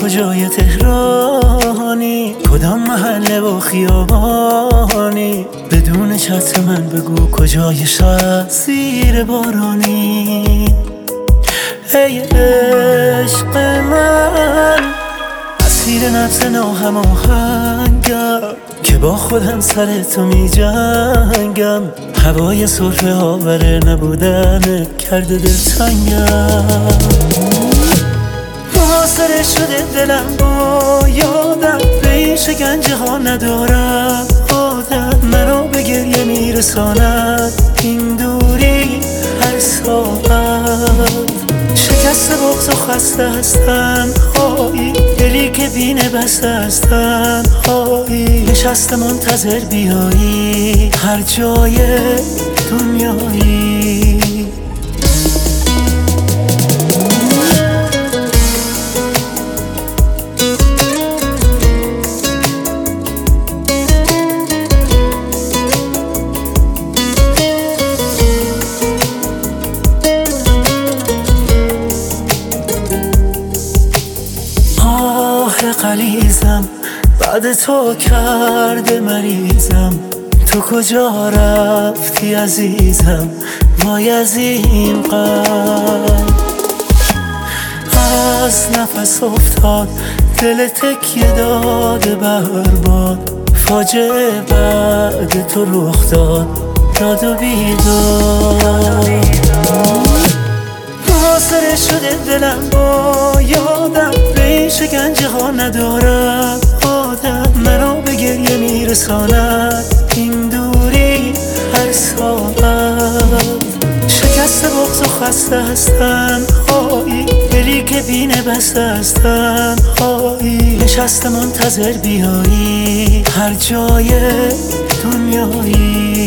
کجای تهرانی، کدام محله و خیابانی، بدون چتر من بگو کجای شهر زیر بارانی. ای عشق من اسیر نبض ناهماهنگم که با خودم سر تو می جنگم. هوای سرفه آور نبودن کرده دلتنگم. محاصره شده دلم با یادم، به این شکنجه ها ندارم عادت. مرا به گریه میرساند این دوری هر ساعت. شکست بغض و خسته هستن هایی، دلی که بینه بسته هستن هایی. نشسته منتظر بیایی هر جای دنیایی. غلیظم بعد تو کرده مریضم. تو کجا رفتی عزیزم؟ وای از این قلب از نفس افتاد، دل تکیه داده برباد. فاجعه بعد تو رخ داد، داد و بیداد. محاصره شده دلم با یادم، به این شکنجه ها ندارم عادت. مرا به گریه میرساند این دوری هر ساعت. شکست بغض و خسته هستن هایی، دلی که بینه بسته هستن هایی. نشسته منتظر بیایی هر جای دنیایی.